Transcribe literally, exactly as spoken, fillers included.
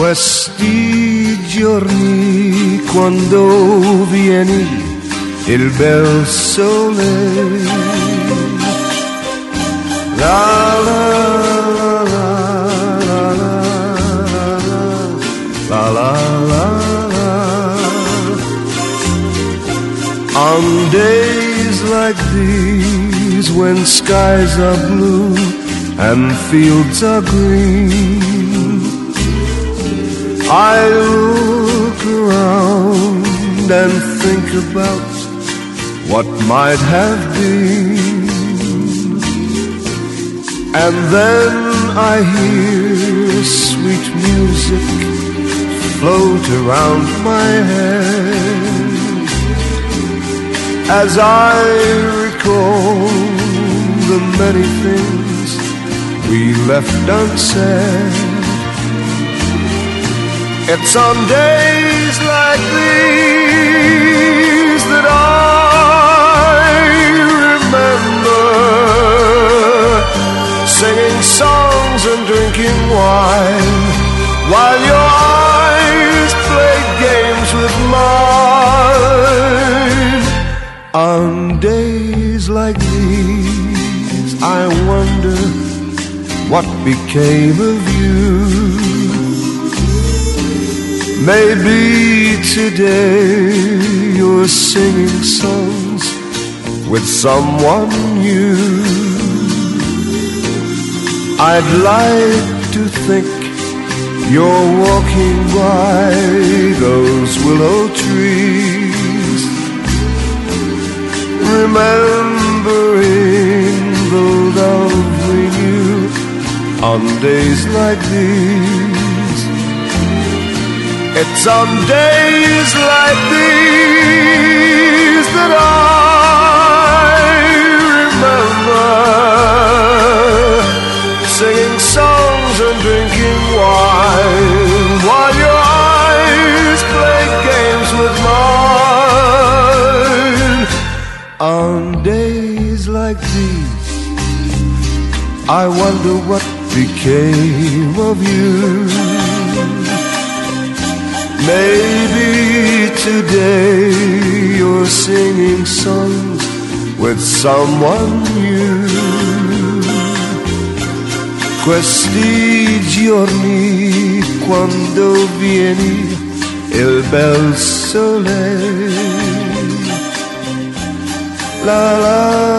Questi giorni quando vieni il bel sole, la la la la la la la la la. On days like these when skies are blue and fields are green, I look around and think about what might have been, and then I hear sweet music float around my head as I recall the many things we left unsaid. It's on days like these that I remember singing songs and drinking wine while your eyes played games with mine. On days like these I wonder what became of you. Maybe today you're singing songs with someone new. I'd like to think you're walking by those willow trees, remembering the love we knew on days like these. It's on days like these that I remember singing songs and drinking wine while your eyes play games with mine. On days like these I wonder what became of you. Maybe today you're singing songs with someone new. Questi giorni quando vieni il bel sole, la la